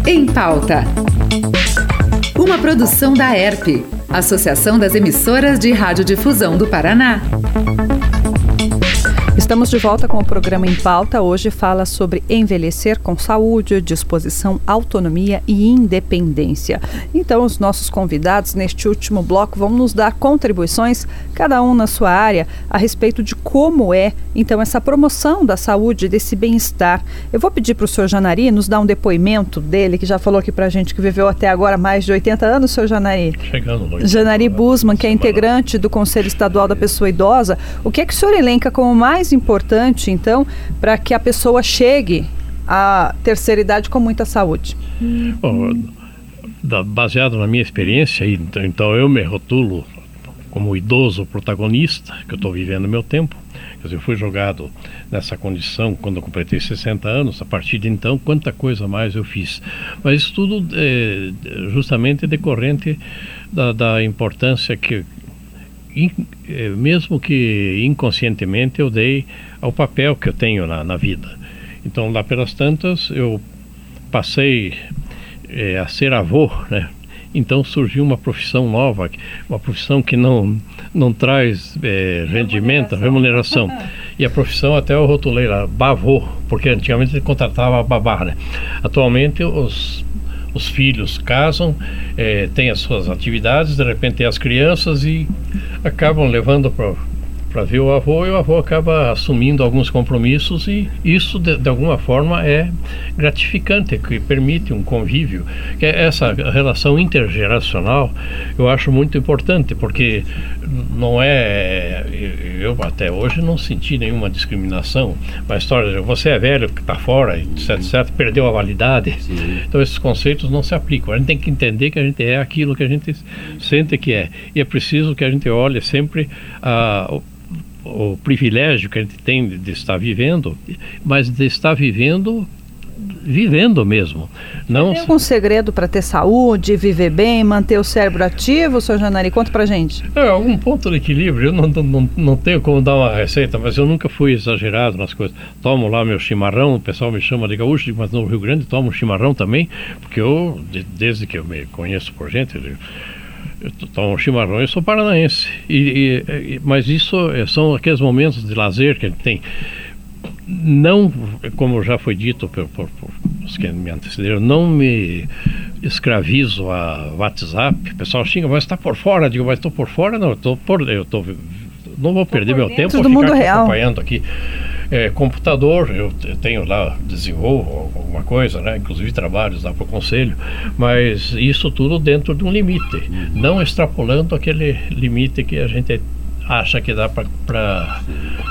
Em Pauta. Uma produção da ERP, Associação das Emissoras de Radiodifusão do Paraná. Estamos de volta com o programa Em Pauta. Hoje fala sobre envelhecer com saúde, disposição, autonomia e independência. Então, os nossos convidados neste último bloco vão nos dar contribuições, cada um na sua área, a respeito de como é, então, essa promoção da saúde, desse bem-estar. Eu vou pedir para o senhor Janari nos dar um depoimento dele, que já falou aqui para a gente que viveu até agora mais de 80 anos, senhor Janari. Chegando. Janari Busman, que é integrante do Conselho Estadual da Pessoa Idosa. O que é que o senhor elenca como mais importante, então, para que a pessoa chegue à terceira idade com muita saúde? Baseado na minha experiência, então eu me rotulo como idoso protagonista, que eu estou vivendo meu tempo. Quer dizer, eu fui jogado nessa condição quando eu completei 60 anos. A partir de então, quanta coisa mais eu fiz. Mas isso tudo é justamente decorrente da importância que, mesmo que inconscientemente, eu dei ao papel que eu tenho na vida. Então, lá pelas tantas, eu passei a ser avô, né? Então surgiu uma profissão nova, uma profissão que não traz remuneração. E a profissão até eu rotulei lá, bavô, porque antigamente ele contratava babá, né? Atualmente os filhos casam, têm as suas atividades, de repente tem as crianças e acabam levando para ver o avô, e o avô acaba assumindo alguns compromissos, e isso de alguma forma é gratificante, que permite um convívio. Que essa relação intergeracional eu acho muito importante, porque não é, eu até hoje não senti nenhuma discriminação. A história de você é velho, que está fora, etc, perdeu a validade. Sim. Então esses conceitos não se aplicam. A gente tem que entender que a gente é aquilo que a gente sente que é, e é preciso que a gente olhe sempre o privilégio que a gente tem de estar vivendo, mas de estar vivendo mesmo. Não... Tem algum segredo para ter saúde, viver bem, manter o cérebro ativo, senhor Janari? Conta pra gente. Algum ponto de equilíbrio. Eu não tenho como dar uma receita, mas eu nunca fui exagerado nas coisas. Tomo lá meu chimarrão, o pessoal me chama de gaúcho, mas no Rio Grande tomo chimarrão também, porque eu, desde que eu me conheço por gente, eu tomo chimarrão, eu sou paranaense, mas isso são aqueles momentos de lazer que a gente tem. Não, como já foi dito por os que me antecederam, não me escravizo a WhatsApp. O pessoal xinga, mas está por fora. Eu digo, mas estou por fora? Não, não vou perder meu tempo a ficar acompanhando aqui. Computador, eu tenho lá, desenvolvo alguma coisa, né? Inclusive trabalhos lá para o Conselho, mas isso tudo dentro de um limite, não extrapolando aquele limite que a gente acha que dá para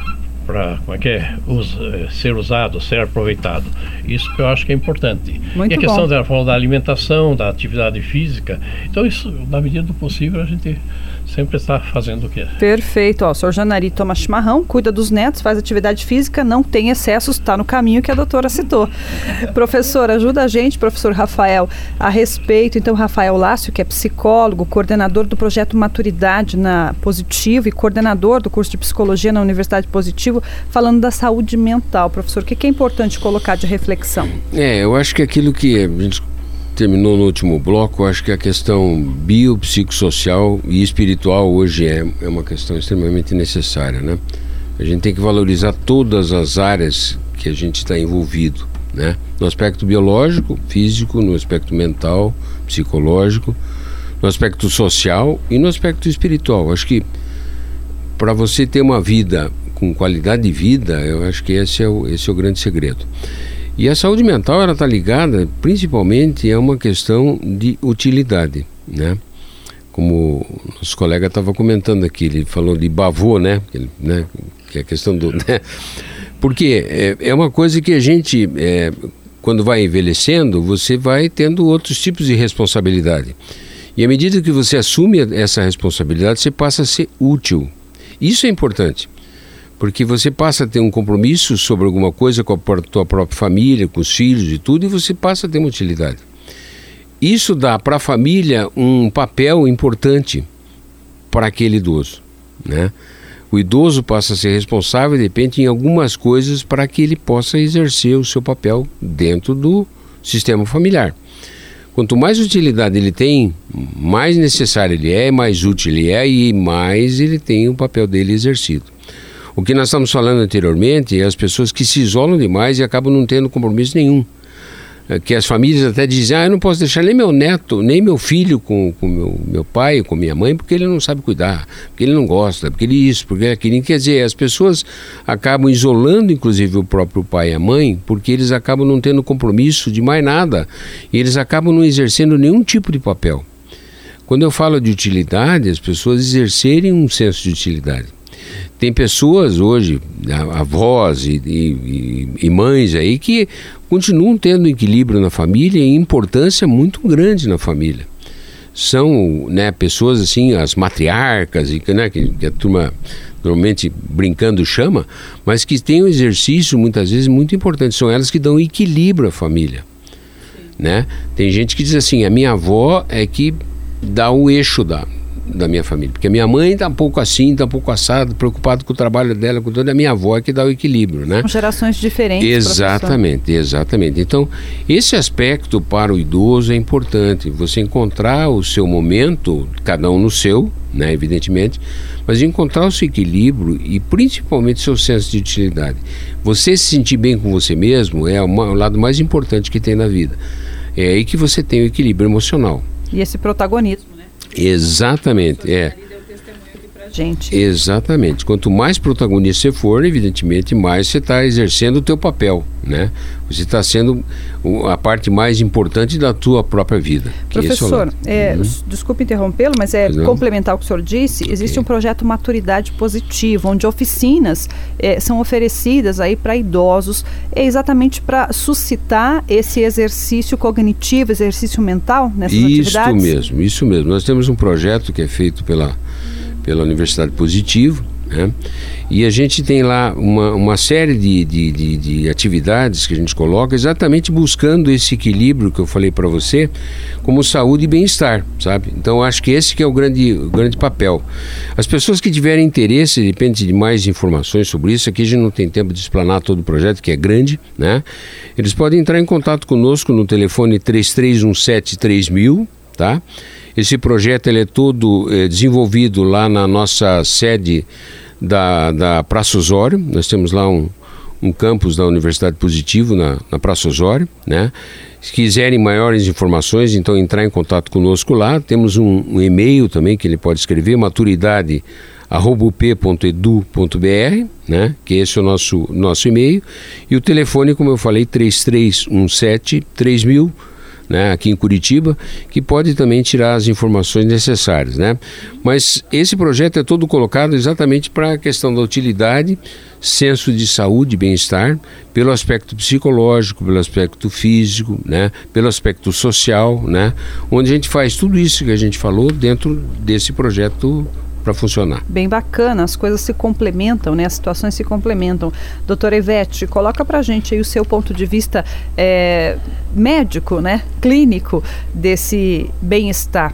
ser usado, ser aproveitado. Isso que eu acho que é importante. Muito e a questão bom. dela falou da alimentação, da atividade física, então isso, na medida do possível, a gente sempre está fazendo o que é. Perfeito. O senhor Janari toma chimarrão, cuida dos netos, faz atividade física, não tem excessos, está no caminho que a doutora citou. Professor, ajuda a gente, professor Rafael, a respeito, então, Rafael Lácio, que é psicólogo, coordenador do projeto Maturidade na Positivo e coordenador do curso de Psicologia na Universidade Positivo, falando da saúde mental. Professor, o que é importante colocar de reflexão? Eu acho que aquilo que a gente terminou no último bloco, eu acho que a questão biopsicossocial e espiritual hoje é uma questão extremamente necessária, né? A gente tem que valorizar todas as áreas que a gente está envolvido, né? No aspecto biológico, físico, no aspecto mental, psicológico, no aspecto social e no aspecto espiritual. Acho que para você ter uma vida com qualidade de vida, eu acho que esse é o grande segredo. E a saúde mental, ela está ligada principalmente a uma questão de utilidade, né? Como o nosso colega estava comentando aqui, ele falou de bavô, né? Que é a questão do... Né? Porque é uma coisa que a gente, quando vai envelhecendo, você vai tendo outros tipos de responsabilidade. E à medida que você assume essa responsabilidade, você passa a ser útil. Isso é importante. Porque você passa a ter um compromisso sobre alguma coisa com a tua própria família, com os filhos e tudo, e você passa a ter uma utilidade. Isso dá para a família um papel importante para aquele idoso, né? O idoso passa a ser responsável, de repente, em algumas coisas para que ele possa exercer o seu papel dentro sistema familiar. Quanto mais utilidade ele tem, mais necessário ele é, mais útil ele é e mais ele tem o papel dele exercido. O que nós estamos falando anteriormente é as pessoas que se isolam demais e acabam não tendo compromisso nenhum. Que as famílias até dizem, eu não posso deixar nem meu neto, nem meu filho com meu pai, com minha mãe, porque ele não sabe cuidar, porque ele não gosta, porque ele isso, porque aquilo. Quer dizer, as pessoas acabam isolando inclusive o próprio pai e a mãe, porque eles acabam não tendo compromisso de mais nada, e eles acabam não exercendo nenhum tipo de papel. Quando eu falo de utilidade, as pessoas exercerem um senso de utilidade. Tem pessoas hoje, avós e mães aí, que continuam tendo equilíbrio na família e importância muito grande na família. São, né, pessoas assim, as matriarcas, né, que a turma normalmente brincando chama, mas que têm um exercício muitas vezes muito importante. São elas que dão equilíbrio à família. Né? Tem gente que diz assim, a minha avó é que dá o eixo da minha família, porque a minha mãe está um pouco assim, está um pouco assado, preocupado com o trabalho dela, com toda a minha avó é que dá o equilíbrio, né? São gerações diferentes. Exatamente. Então, esse aspecto para o idoso é importante, você encontrar o seu momento, cada um no seu, né, evidentemente, mas encontrar o seu equilíbrio e principalmente o seu senso de utilidade. Você se sentir bem com você mesmo é o lado mais importante que tem na vida. É aí que você tem o equilíbrio emocional. E esse protagonismo. Exatamente, Gente. Exatamente. Quanto mais protagonista você for, evidentemente, mais você está exercendo o teu papel, né? Você está sendo a parte mais importante da tua própria vida. Professor, desculpe interrompê-lo, mas complementar o que o senhor disse, existe um projeto Maturidade Positiva, onde oficinas são oferecidas aí para idosos, exatamente para suscitar esse exercício cognitivo, exercício mental nessas atividades? Isso mesmo. Nós temos um projeto que é feito pela Universidade Positivo, né? E a gente tem lá uma série de atividades que a gente coloca exatamente buscando esse equilíbrio que eu falei para você, como saúde e bem-estar, sabe? Então acho que esse que é o grande papel. As pessoas que tiverem interesse, depende de mais informações sobre isso, aqui a gente não tem tempo de explanar todo o projeto, que é grande, né? Eles podem entrar em contato conosco no telefone 3317-3000, tá? Esse projeto ele é todo desenvolvido lá na nossa sede da Praça Osório. Nós temos lá um campus da Universidade Positivo na Praça Osório, né? Se quiserem maiores informações, então entrar em contato conosco lá. Temos um e-mail também que ele pode escrever, maturidade@up.edu.br, né? Que esse é o nosso e-mail. E o telefone, como eu falei, 3317-3000, né, aqui em Curitiba, que pode também tirar as informações necessárias, né? Mas esse projeto é todo colocado exatamente para a questão da utilidade, senso de saúde e bem-estar, pelo aspecto psicológico, pelo aspecto físico, né, pelo aspecto social, né, onde a gente faz tudo isso que a gente falou dentro desse projeto para funcionar. Bem bacana, as coisas se complementam, né? As situações se complementam. Doutora Ivete, coloca pra gente aí o seu ponto de vista médico, né? Clínico desse bem-estar.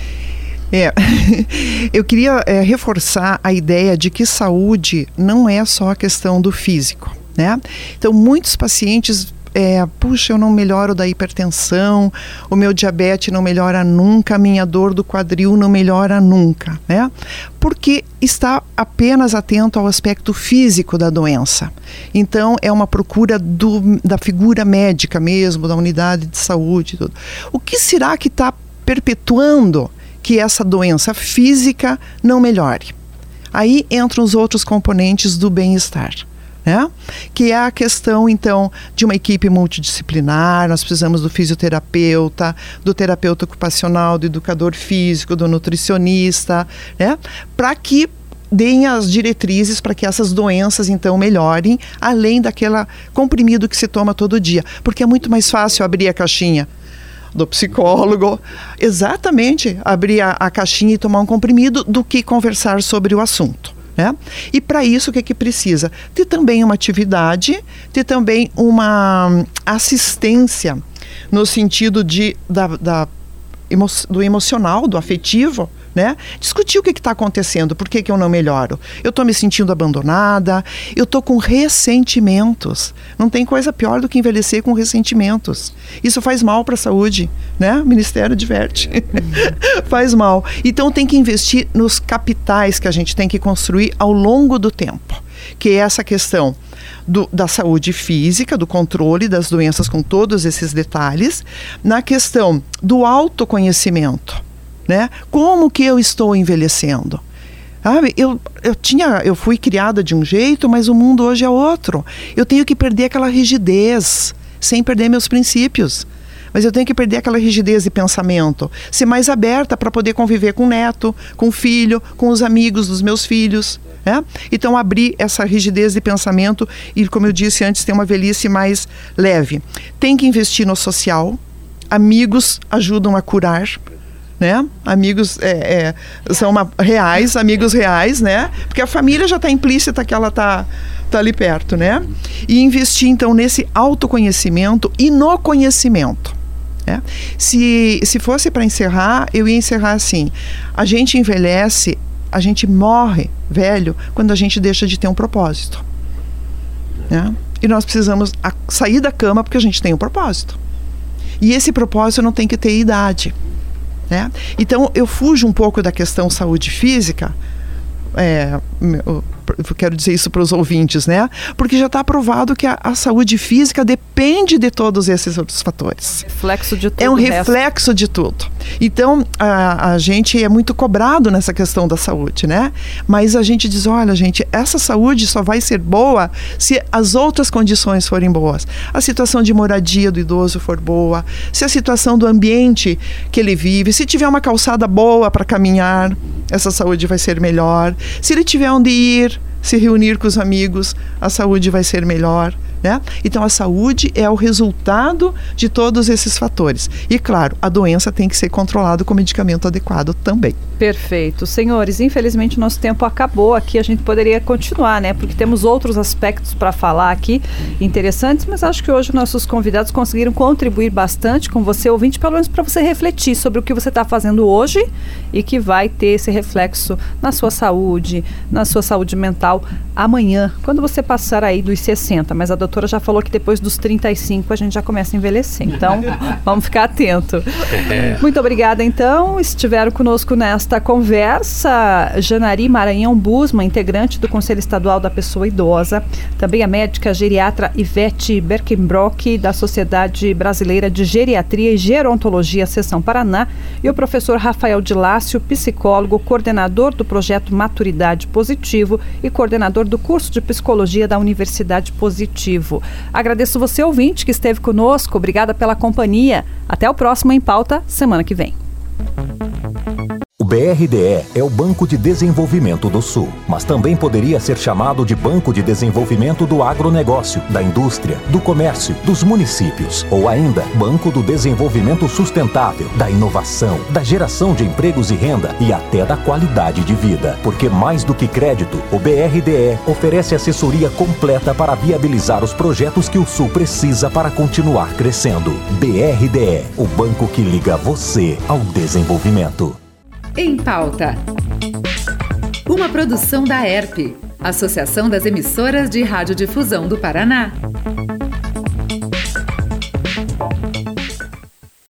Eu queria reforçar a ideia de que saúde não é só a questão do físico, né? Então, muitos pacientes puxa, eu não melhoro da hipertensão, o meu diabetes não melhora nunca, a minha dor do quadril não melhora nunca, né? Porque está apenas atento ao aspecto físico da doença. Então, é uma procura da figura médica mesmo, da unidade de saúde. Tudo. O que será que está perpetuando que essa doença física não melhore? Aí entram os outros componentes do bem-estar. Né? Que é a questão, então, de uma equipe multidisciplinar. Nós precisamos do fisioterapeuta, do terapeuta ocupacional, do educador físico, do nutricionista, né? Para que deem as diretrizes para que essas doenças, então, melhorem, além daquele comprimido que se toma todo dia. Porque é muito mais fácil abrir a caixinha do psicólogo, exatamente, abrir a caixinha e tomar um comprimido, do que conversar sobre o assunto. Né? E para isso o que precisa? Ter também uma atividade, ter também uma assistência no sentido do emocional, do afetivo, né? Discutir o que está acontecendo, por que eu não melhoro. Eu estou me sentindo abandonada, eu estou com ressentimentos. Não tem coisa pior do que envelhecer com ressentimentos. Isso faz mal para a saúde, né? O Ministério adverte. Faz mal. Então tem que investir nos capitais que a gente tem que construir ao longo do tempo, que é essa questão da saúde física, do controle das doenças com todos esses detalhes, na questão do autoconhecimento, né? Como que eu estou envelhecendo? Sabe? Eu fui criada de um jeito, mas o mundo hoje é outro. Eu tenho que perder aquela rigidez, sem perder meus princípios. Mas eu tenho que perder aquela rigidez de pensamento, ser mais aberta para poder conviver com o neto, com o filho, com os amigos dos meus filhos, né? Então abrir essa rigidez de pensamento e, como eu disse antes, ter uma velhice mais leve. Tem que investir no social. Amigos ajudam a curar, né? Amigos são amigos reais, né? Porque a família já está implícita que ela está ali perto, né? E investir então nesse autoconhecimento e no conhecimento, né? Se fosse para encerrar, eu ia encerrar assim: a gente envelhece, a gente morre velho quando a gente deixa de ter um propósito, né? E nós precisamos sair da cama porque a gente tem um propósito. E esse propósito não tem que ter idade, né? Então eu fujo um pouco da questão saúde física, eu quero dizer isso para os ouvintes, né? Porque já está provado que a saúde física depende de todos esses outros fatores. Reflexo de tudo. É um reflexo de tudo. Então, a gente é muito cobrado nessa questão da saúde, né? Mas a gente diz, olha, gente, essa saúde só vai ser boa se as outras condições forem boas. A situação de moradia do idoso for boa, se a situação do ambiente que ele vive, se tiver uma calçada boa para caminhar, essa saúde vai ser melhor. Se ele tiver onde ir, se reunir com os amigos, a saúde vai ser melhor, né? Então a saúde é o resultado de todos esses fatores. E claro, a doença tem que ser controlada com medicamento adequado também. Perfeito. Senhores, infelizmente nosso tempo acabou aqui, a gente poderia continuar, né? Porque temos outros aspectos para falar aqui interessantes, mas acho que hoje nossos convidados conseguiram contribuir bastante com você, ouvinte, pelo menos para você refletir sobre o que você está fazendo hoje e que vai ter esse reflexo na sua saúde mental amanhã, quando você passar aí dos 60, mas a doutora já falou que depois dos 35 a gente já começa a envelhecer, então vamos ficar atento. Muito obrigada, então. Estiveram conosco nesta conversa Janari Maranhão Busman, integrante do Conselho Estadual da Pessoa Idosa, também a médica geriatra Ivete Berkenbrock, da Sociedade Brasileira de Geriatria e Gerontologia, Seção Paraná, e o professor Rafael de Lácio, psicólogo, coordenador do projeto Maturidade Positivo e coordenador do curso de Psicologia da Universidade Positivo. Agradeço você, ouvinte, que esteve conosco. Obrigada pela companhia. Até o próximo Em Pauta, semana que vem. O BRDE é o Banco de Desenvolvimento do Sul, mas também poderia ser chamado de Banco de Desenvolvimento do Agronegócio, da Indústria, do Comércio, dos Municípios, ou ainda Banco do Desenvolvimento Sustentável, da Inovação, da Geração de Empregos e Renda e até da qualidade de vida. Porque mais do que crédito, o BRDE oferece assessoria completa para viabilizar os projetos que o Sul precisa para continuar crescendo. BRDE, o banco que liga você ao desenvolvimento. Em Pauta. Uma produção da ERP, Associação das Emissoras de Radiodifusão do Paraná.